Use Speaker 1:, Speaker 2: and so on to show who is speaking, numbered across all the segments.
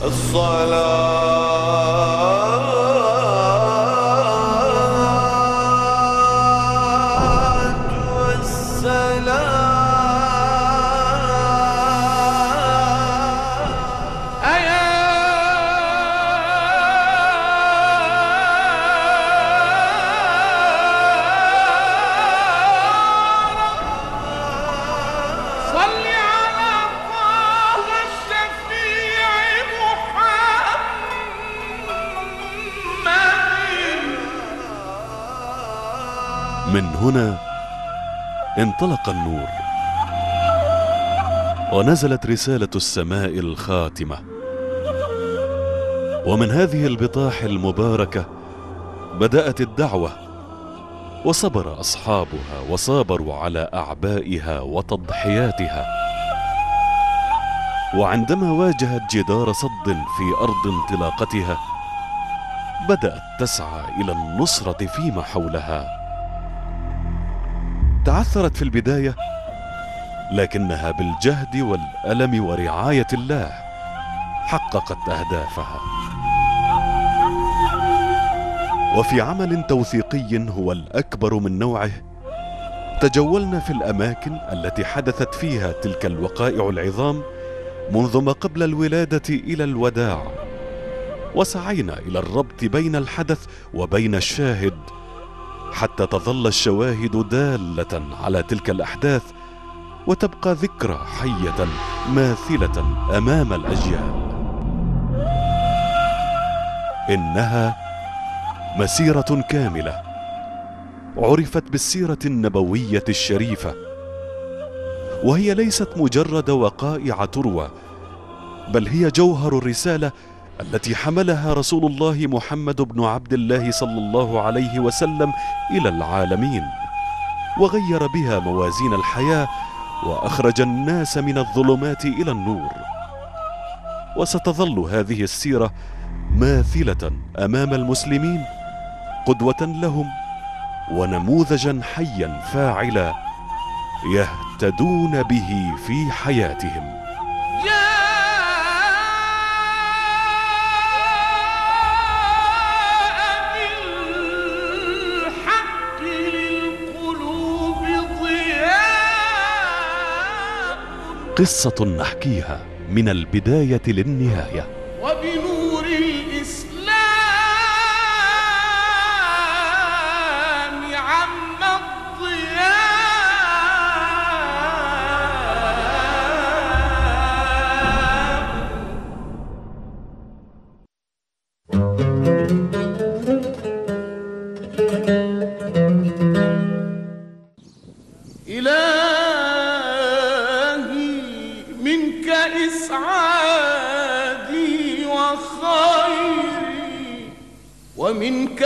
Speaker 1: من هنا انطلق النور، ونزلت رسالة السماء الخاتمة، ومن هذه البطاح المباركة بدأت الدعوة، وصبر أصحابها وصابروا على أعبائها وتضحياتها. وعندما واجهت جدار صد في أرض انطلاقتها بدأت تسعى إلى النصرة فيما حولها. تعثرت في البداية، لكنها بالجهد والألم ورعاية الله حققت أهدافها. وفي عمل توثيقي هو الأكبر من نوعه تجولنا في الأماكن التي حدثت فيها تلك الوقائع العظام منذ ما قبل الولادة إلى الوداع، وسعينا إلى الربط بين الحدث وبين الشاهد حتى تظل الشواهد دالة على تلك الأحداث وتبقى ذكرى حية ماثلة أمام الأجيال. إنها مسيرة كاملة عرفت بالسيرة النبوية الشريفة، وهي ليست مجرد وقائع تروى، بل هي جوهر الرسالة التي حملها رسول الله محمد بن عبد الله صلى الله عليه وسلم إلى العالمين، وغير بها موازين الحياة وأخرج الناس من الظلمات إلى النور. وستظل هذه السيرة ماثلة أمام المسلمين قدوة لهم ونموذجا حيا فاعلا يهتدون به في حياتهم. قصة نحكيها من البداية للنهاية،
Speaker 2: وبنور الإسلام عم الضياء. منك إسعادي وخيري ومنك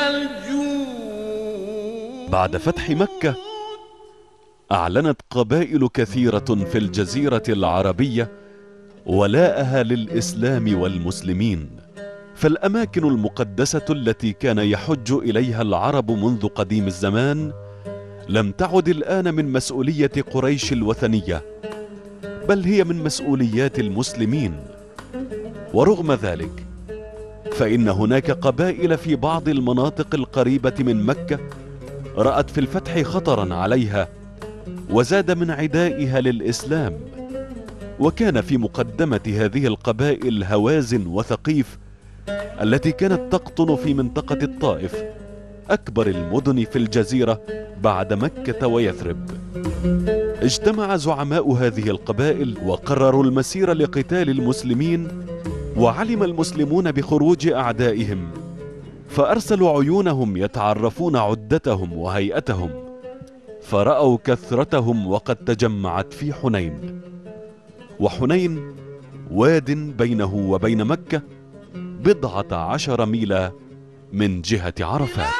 Speaker 2: الجود.
Speaker 1: بعد فتح مكة أعلنت قبائل كثيرة في الجزيرة العربية ولاءها للإسلام والمسلمين، فالأماكن المقدسة التي كان يحج إليها العرب منذ قديم الزمان لم تعد الآن من مسؤولية قريش الوثنية، بل هي من مسؤوليات المسلمين. ورغم ذلك فإن هناك قبائل في بعض المناطق القريبة من مكة رأت في الفتح خطرا عليها وزاد من عدائها للإسلام. وكان في مقدمة هذه القبائل هوازن وثقيف التي كانت تقطن في منطقة الطائف، أكبر المدن في الجزيرة بعد مكة ويثرب. اجتمع زعماء هذه القبائل وقرروا المسير لقتال المسلمين، وعلم المسلمون بخروج أعدائهم فأرسلوا عيونهم يتعرفون عدتهم وهيئتهم، فرأوا كثرتهم وقد تجمعت في حنين. وحنين واد بينه وبين مكة 10 ميلا من جهة عرفات.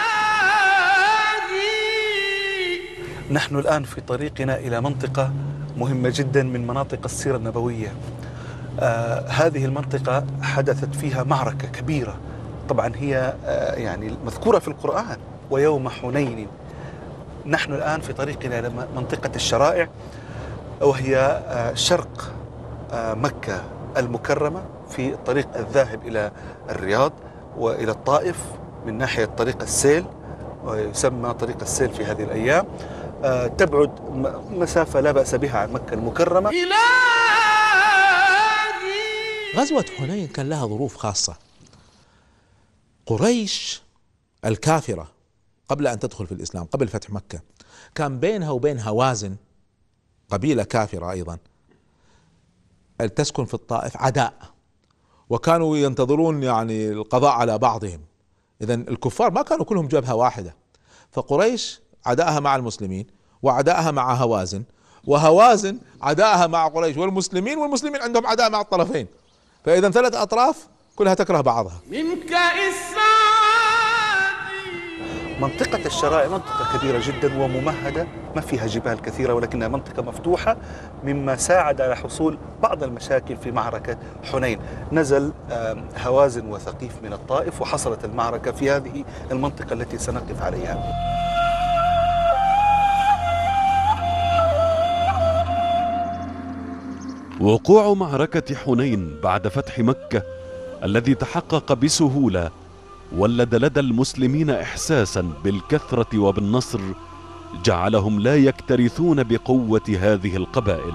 Speaker 3: نحن الآن في طريقنا إلى منطقة مهمة جدا من مناطق السيرة النبوية. هذه المنطقة حدثت فيها معركة كبيرة، طبعا هي يعني مذكورة في القرآن، ويوم حنين. نحن الآن في طريقنا إلى منطقة الشرائع، وهي شرق مكة المكرمة في الطريق الذاهب إلى الرياض وإلى الطائف من ناحية طريق السيل، ويسمى طريق السيل في هذه الأيام. تبعد مسافة لا بأس بها عن مكة المكرمة.
Speaker 4: غزوة حنين كان لها ظروف خاصة. قريش الكافرة قبل أن تدخل في الإسلام، قبل فتح مكة، كان بينها وبين هوازن قبيلة كافرة أيضا تسكن في الطائف عداء، وكانوا ينتظرون يعني القضاء على بعضهم. إذن الكفار ما كانوا كلهم جبهة واحدة، فقريش عداءها مع المسلمين وعداءها مع هوازن، وهوازن عداءها مع قريش والمسلمين، والمسلمين عندهم عداء مع الطرفين. فإذا ثلاث أطراف كلها تكره بعضها.
Speaker 2: منك إسعادي.
Speaker 3: منطقة الشرائع منطقة كبيرة جدا وممهدة، ما فيها جبال كثيرة، ولكنها منطقة مفتوحة، مما ساعد على حصول بعض المشاكل في معركة حنين. نزل هوازن وثقيف من الطائف، وحصلت المعركة في هذه المنطقة التي سنقف عليها.
Speaker 1: وقوع معركة حنين بعد فتح مكة الذي تحقق بسهولة ولد لدى المسلمين إحساسا بالكثرة وبالنصر جعلهم لا يكترثون بقوة هذه القبائل.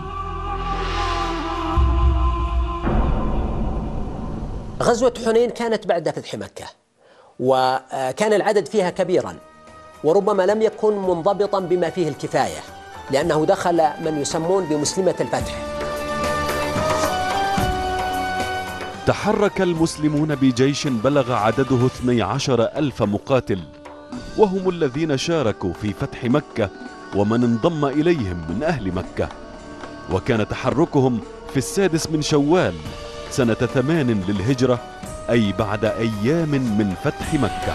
Speaker 5: غزوة حنين كانت بعد فتح مكة، وكان العدد فيها كبيرا، وربما لم يكن منضبطا بما فيه الكفاية، لأنه دخل من يسمون بمسلمة الفتح.
Speaker 1: تحرك المسلمون بجيش بلغ عدده 12,000 مقاتل، وهم الذين شاركوا في فتح مكة ومن انضم إليهم من أهل مكة. وكان تحركهم في 6 من شوال سنة 8 للهجرة، أي بعد أيام من فتح مكة.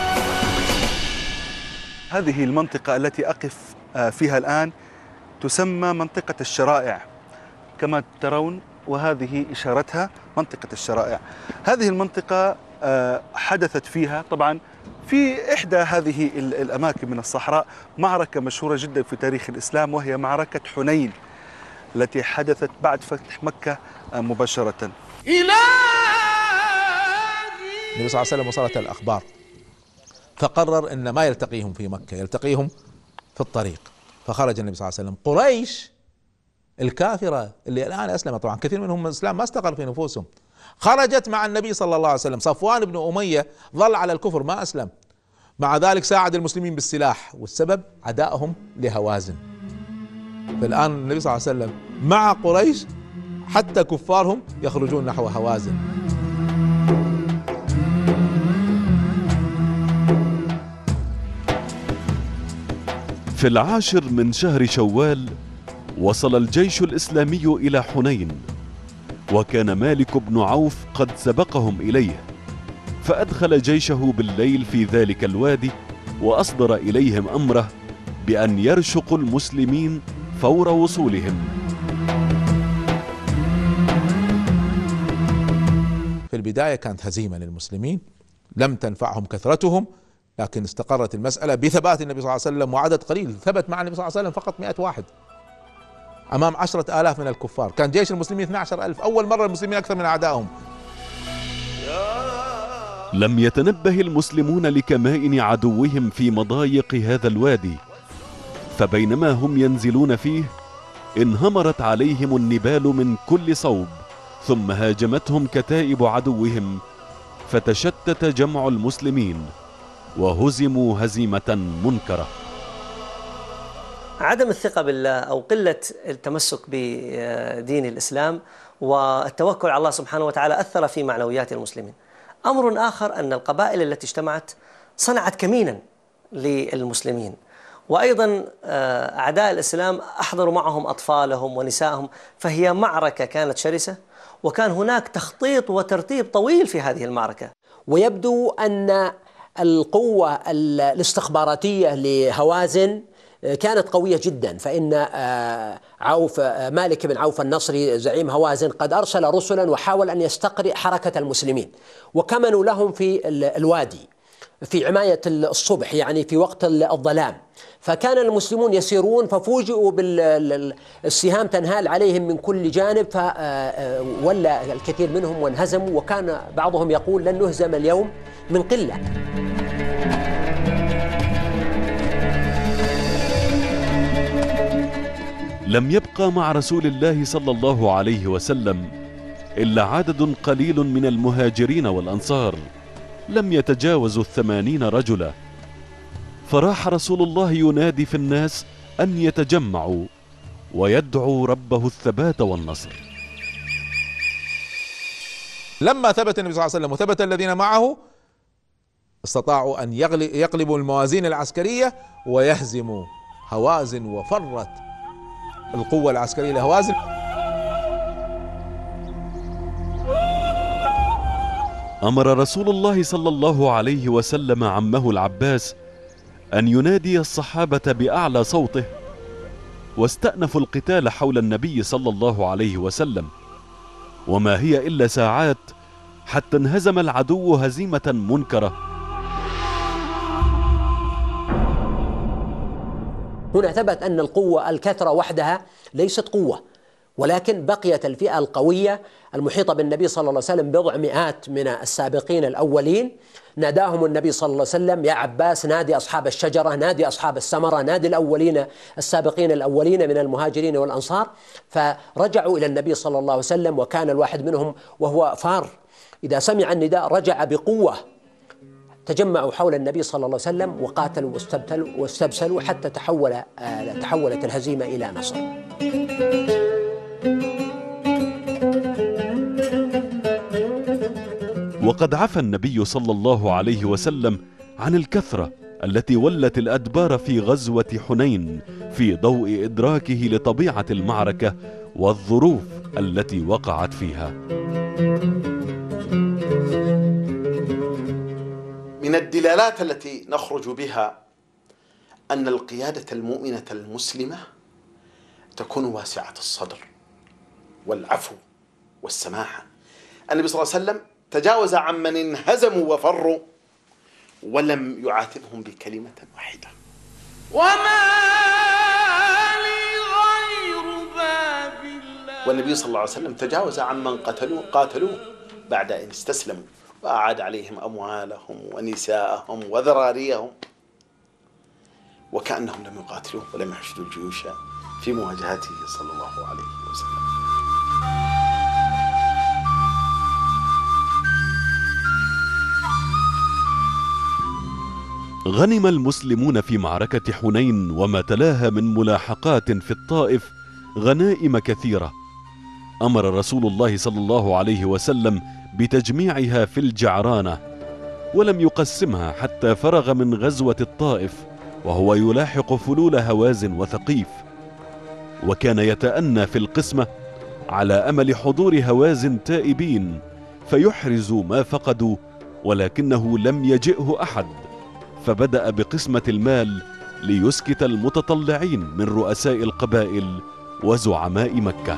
Speaker 3: هذه المنطقة التي أقف فيها الآن تسمى منطقة الشرائع كما ترون، وهذه إشارتها منطقة الشرائع. هذه المنطقة حدثت فيها طبعا في إحدى هذه الأماكن من الصحراء معركة مشهورة جدا في تاريخ الإسلام، وهي معركة حنين التي حدثت بعد فتح مكة مباشرة.
Speaker 4: النبي صلى الله عليه وسلم وصلت الأخبار، فقرر أن ما يلتقيهم في مكة، يلتقيهم في الطريق. فخرج النبي صلى الله عليه وسلم. قريش الكافرة اللي الآن أسلمت، طبعا كثير منهم الإسلام ما استقر في نفوسهم، خرجت مع النبي صلى الله عليه وسلم. صفوان بن أمية ظل على الكفر ما أسلم، مع ذلك ساعد المسلمين بالسلاح، والسبب عدائهم لهوازن. فالآن النبي صلى الله عليه وسلم مع قريش، حتى كفارهم يخرجون نحو هوازن.
Speaker 1: في 10 من شهر شوال وصل الجيش الإسلامي إلى حنين، وكان مالك بن عوف قد سبقهم إليه، فأدخل جيشه بالليل في ذلك الوادي، وأصدر إليهم أمره بأن يرشقوا المسلمين فور وصولهم.
Speaker 4: في البداية كانت هزيمة للمسلمين، لم تنفعهم كثرتهم، لكن استقرت المسألة بثبات النبي صلى الله عليه وسلم، وعدد قليل ثبت مع النبي صلى الله عليه وسلم فقط 100 واحد أمام 10,000 من الكفار. كان جيش المسلمين 12,000، أول مرة المسلمين أكثر من أعدائهم.
Speaker 1: لم يتنبه المسلمون لكمائن عدوهم في مضايق هذا الوادي، فبينما هم ينزلون فيه انهمرت عليهم النبال من كل صوب، ثم هاجمتهم كتائب عدوهم، فتشتت جمع المسلمين وهزموا هزيمة منكرة.
Speaker 6: عدم الثقة بالله أو قلة التمسك بدين الإسلام والتوكل على الله سبحانه وتعالى أثر في معنويات المسلمين. أمر آخر أن القبائل التي اجتمعت صنعت كمينا للمسلمين، وأيضا أعداء الإسلام أحضروا معهم أطفالهم ونسائهم، فهي معركة كانت شرسة، وكان هناك تخطيط وترتيب طويل في هذه المعركة.
Speaker 5: ويبدو أن القوة الاستخباراتية لهوازن كانت قوية جدا، فإن مالك بن عوف النصري زعيم هوازن قد أرسل رسلا وحاول أن يستقرئ حركة المسلمين، وكمنوا لهم في الوادي، في عماية الصبح، يعني في وقت الظلام. فكان المسلمون يسيرون ففوجئوا بالسهام تنهال عليهم من كل جانب، فولى الكثير منهم وانهزموا، وكان بعضهم يقول لن نهزم اليوم من قلة.
Speaker 1: لم يبقى مع رسول الله صلى الله عليه وسلم إلا عدد قليل من المهاجرين والأنصار لم يتجاوزوا 80 رجلا، فراح رسول الله ينادي في الناس أن يتجمعوا ويدعو ربه الثبات والنصر.
Speaker 4: لما ثبت النبي صلى الله عليه وسلم وثبت الذين معه استطاعوا أن يقلبوا الموازين العسكرية ويهزموا هوازن، وفرت القوة العسكرية لهوازن.
Speaker 1: أمر رسول الله صلى الله عليه وسلم عمه العباس أن ينادي الصحابة بأعلى صوته، واستأنفوا القتال حول النبي صلى الله عليه وسلم، وما هي إلا ساعات حتى انهزم العدو هزيمة منكرة.
Speaker 5: هنا ثبت أن القوة الكثرة وحدها ليست قوة، ولكن بقيت الفئة القوية المحيطة بالنبي صلى الله عليه وسلم بضع مئات من السابقين الأولين. ناداهم النبي صلى الله عليه وسلم: يا عباس نادي أصحاب الشجرة، نادي أصحاب السمرة، نادي الأولين السابقين الأولين من المهاجرين والأنصار. فرجعوا إلى النبي صلى الله عليه وسلم، وكان الواحد منهم وهو فار إذا سمع النداء رجع بقوة. تجمعوا حول النبي صلى الله عليه وسلم وقاتلوا واستبسلوا حتى تحولت الهزيمة إلى نصر.
Speaker 1: وقد عفى النبي صلى الله عليه وسلم عن الكثرة التي ولت الأدبار في غزوة حنين في ضوء إدراكه لطبيعة المعركة والظروف التي وقعت فيها.
Speaker 7: من الدلالات التي نخرج بها أن القيادة المؤمنة المسلمة تكون واسعة الصدر والعفو والسماحة. النبي صلى الله عليه وسلم تجاوز عمن انهزموا وفروا ولم يعاتبهم بكلمة واحدة.
Speaker 2: وما لي غير باب الله.
Speaker 7: والنبي صلى الله عليه وسلم تجاوز عمن قاتلوه بعد أن استسلموا، وأعاد عليهم أموالهم ونساءهم وذراريهم وكأنهم لم يقاتلوه ولم يحشدوا الجيوش في مواجهته صلى الله عليه وسلم.
Speaker 1: غنم المسلمون في معركة حنين وما تلاها من ملاحقات في الطائف غنائم كثيرة. أمر رسول الله صلى الله عليه وسلم بتجميعها في الجعرانة، ولم يقسمها حتى فرغ من غزوة الطائف وهو يلاحق فلول هوازن وثقيف، وكان يتأنى في القسمة على أمل حضور هوازن تائبين فيحرزوا ما فقدوا، ولكنه لم يجئه أحد، فبدأ بقسمة المال ليسكت المتطلعين من رؤساء القبائل وزعماء مكة.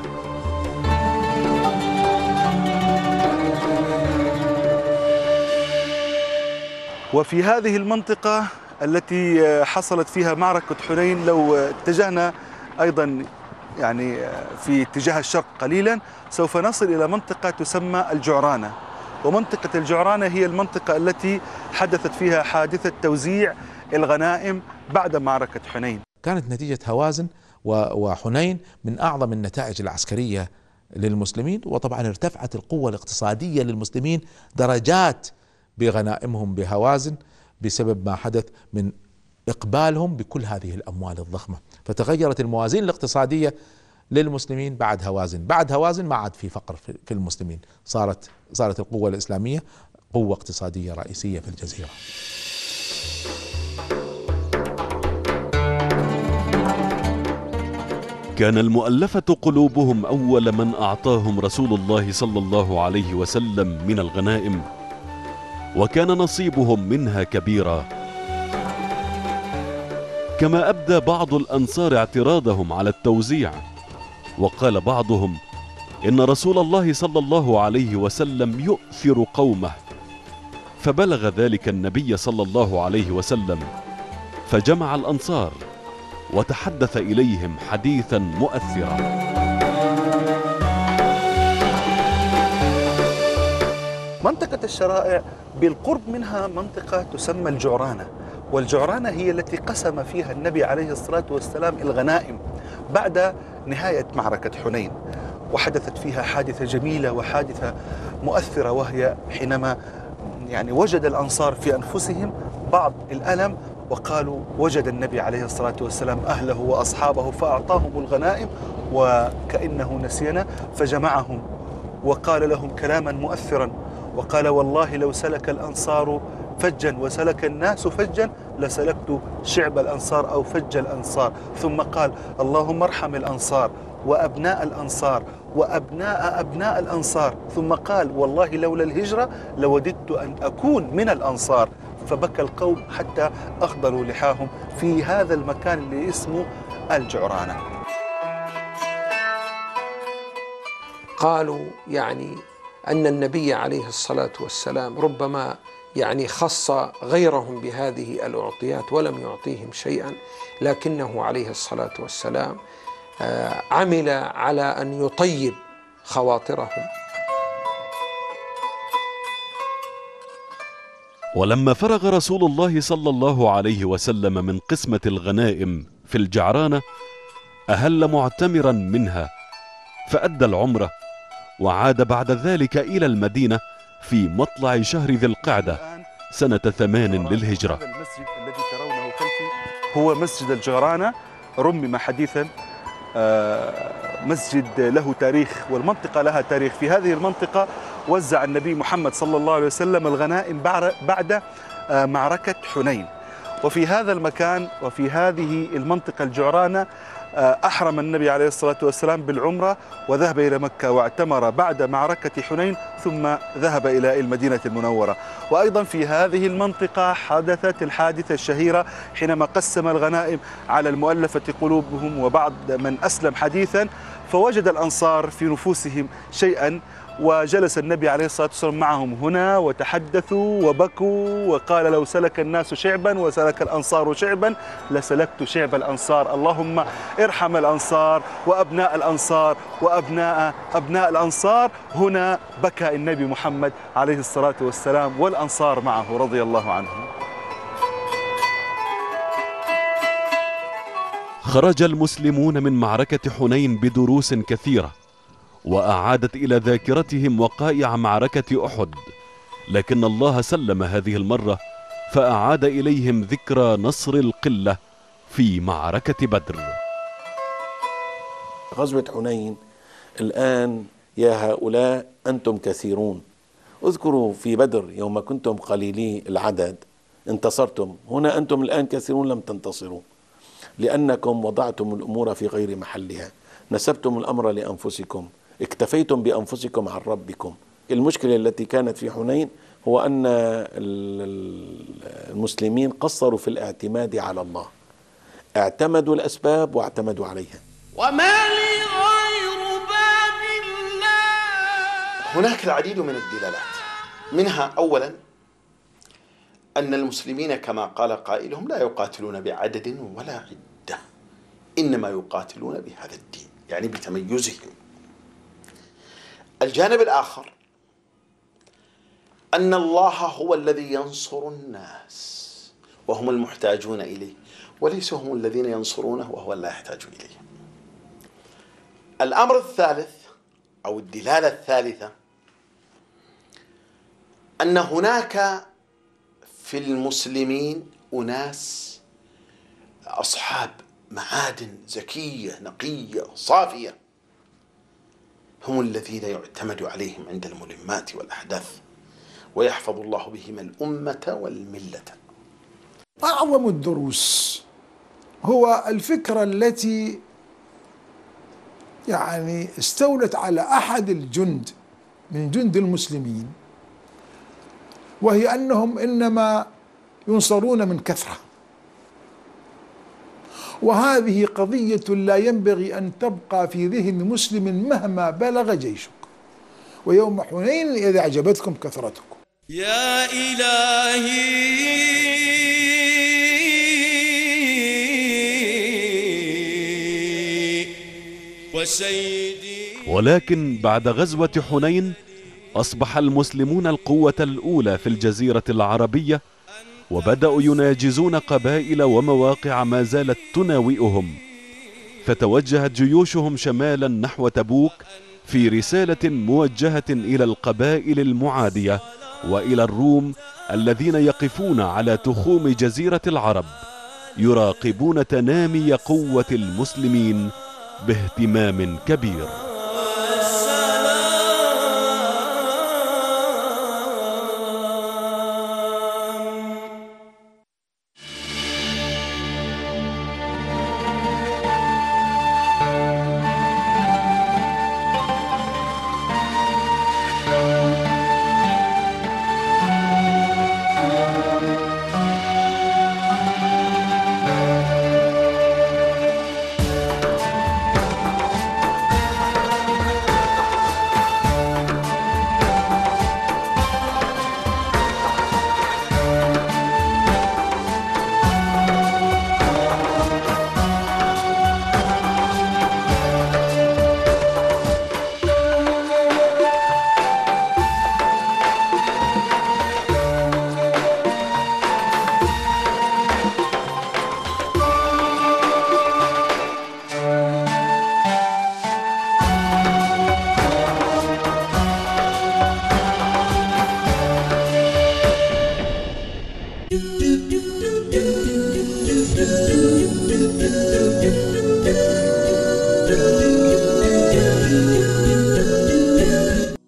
Speaker 3: وفي هذه المنطقة التي حصلت فيها معركة حنين، لو اتجهنا أيضا يعني في اتجاه الشرق قليلا سوف نصل إلى منطقة تسمى الجعرانة. ومنطقة الجعرانة هي المنطقة التي حدثت فيها حادثة توزيع الغنائم بعد معركة حنين.
Speaker 4: كانت نتيجة هوازن وحنين من أعظم النتائج العسكرية للمسلمين، وطبعا ارتفعت القوة الاقتصادية للمسلمين درجات بغنائمهم بهوازن بسبب ما حدث من إقبالهم بكل هذه الأموال الضخمة. فتغيرت الموازين الاقتصادية للمسلمين بعد هوازن. بعد هوازن ما عاد في فقر في المسلمين، صارت القوة الإسلامية قوة اقتصادية رئيسية في الجزيرة.
Speaker 1: كان المؤلفة قلوبهم أول من أعطاهم رسول الله صلى الله عليه وسلم من الغنائم، وكان نصيبهم منها كبيرا. كما أبدى بعض الأنصار اعتراضهم على التوزيع، وقال بعضهم إن رسول الله صلى الله عليه وسلم يؤثر قومه، فبلغ ذلك النبي صلى الله عليه وسلم، فجمع الأنصار وتحدث إليهم حديثا مؤثرا.
Speaker 3: منطقة الشرائع بالقرب منها منطقة تسمى الجعرانة، والجعرانة هي التي قسم فيها النبي عليه الصلاة والسلام الغنائم بعد نهاية معركة حنين، وحدثت فيها حادثة جميلة وحادثة مؤثرة، وهي حينما وجد الأنصار في أنفسهم بعض الألم، وقالوا وجد النبي عليه الصلاة والسلام أهله وأصحابه فأعطاهم الغنائم وكأنه نسينا، فجمعهم وقال لهم كلاما مؤثرا، وقال والله لو سلك الأنصار فجا وسلك الناس فجا لسلكت شعب الأنصار أو فج الأنصار. ثم قال اللهم ارحم الأنصار وأبناء الأنصار وأبناء أبناء الأنصار. ثم قال والله لولا الهجرة لوددت أن أكون من الأنصار. فبكى القوم حتى أخضروا لحاهم في هذا المكان اللي اسمه الجعرانة.
Speaker 8: قالوا أن النبي عليه الصلاة والسلام ربما خص غيرهم بهذه الأعطيات ولم يعطيهم شيئا، لكنه عليه الصلاة والسلام عمل على أن يطيب خواطرهم.
Speaker 1: ولما فرغ رسول الله صلى الله عليه وسلم من قسمة الغنائم في الجعرانة أهل معتمرا منها، فأدى العمرة وعاد بعد ذلك إلى المدينة في مطلع شهر ذي القعدة سنة 8 للهجرة.
Speaker 3: المسجد الذي ترونه خلفي هو مسجد الجعرانة، رمم حديثا، مسجد له تاريخ والمنطقة لها تاريخ. في هذه المنطقة وزع النبي محمد صلى الله عليه وسلم الغنائم بعد معركة حنين. وفي هذا المكان وفي هذه المنطقة الجعرانة أحرم النبي عليه الصلاة والسلام بالعمرة وذهب إلى مكة واعتمر بعد معركة حنين، ثم ذهب إلى المدينة المنورة. وأيضا في هذه المنطقة حدثت الحادثة الشهيرة حينما قسم الغنائم على المؤلفة قلوبهم وبعض من أسلم حديثا، فوجد الأنصار في نفوسهم شيئا، وجلس النبي عليه الصلاة والسلام معهم هنا وتحدثوا وبكوا، وقال لو سلك الناس شعبا وسلك الأنصار شعبا لسلكت شعب الأنصار، اللهم ارحم الأنصار وأبناء الأنصار وأبناء أبناء الأنصار. هنا بكى النبي محمد عليه الصلاة والسلام والأنصار معه رضي الله عنهم.
Speaker 1: خرج المسلمون من معركة حنين بدروس كثيرة، وأعادت إلى ذاكرتهم وقائع معركة أحد، لكن الله سلم هذه المرة فأعاد إليهم ذكرى نصر القلة في معركة بدر.
Speaker 9: غزوة حنين الآن يا هؤلاء أنتم كثيرون، اذكروا في بدر يوم كنتم قليلي العدد انتصرتم، هنا أنتم الآن كثيرون لم تنتصروا، لأنكم وضعتم الأمور في غير محلها، نسبتم الأمر لأنفسكم، اكتفيتم بأنفسكم عن ربكم. المشكلة التي كانت في حنين هو أن المسلمين قصروا في الاعتماد على الله، اعتمدوا الأسباب واعتمدوا عليها.
Speaker 2: وما لي غير باب الله.
Speaker 7: هناك العديد من الدلالات، منها أولا أن المسلمين كما قال قائلهم لا يقاتلون بعدد ولا عدة، إنما يقاتلون بهذا الدين، يعني بتميزهم. الجانب الآخر أن الله هو الذي ينصر الناس وهم المحتاجون إليه، وليسوا هم الذين ينصرونه وهو لا يحتاج إليه. الأمر الثالث أو الدلالة الثالثة أن هناك في المسلمين أناس أصحاب معادن زكية نقية صافية، هم الذين يعتمد عليهم عند الملمات والأحداث، ويحفظ الله بهم الأمة والملة.
Speaker 10: أعظم الدروس هو الفكرة التي استولت على أحد الجند من جند المسلمين، وهي أنهم إنما ينصرون من كثرة، وهذه قضية لا ينبغي أن تبقى في ذهن مسلم مهما بلغ جيشك. ويوم حنين إذا أعجبتكم كثرتكم.
Speaker 2: يا إلهي وسيدي.
Speaker 1: ولكن بعد غزوة حنين أصبح المسلمون القوة الأولى في الجزيرة العربية، وبدأوا يناجزون قبائل ومواقع ما زالت تناوئهم، فتوجهت جيوشهم شمالا نحو تبوك في رسالة موجهة إلى القبائل المعادية وإلى الروم الذين يقفون على تخوم جزيرة العرب يراقبون تنامي قوة المسلمين باهتمام كبير.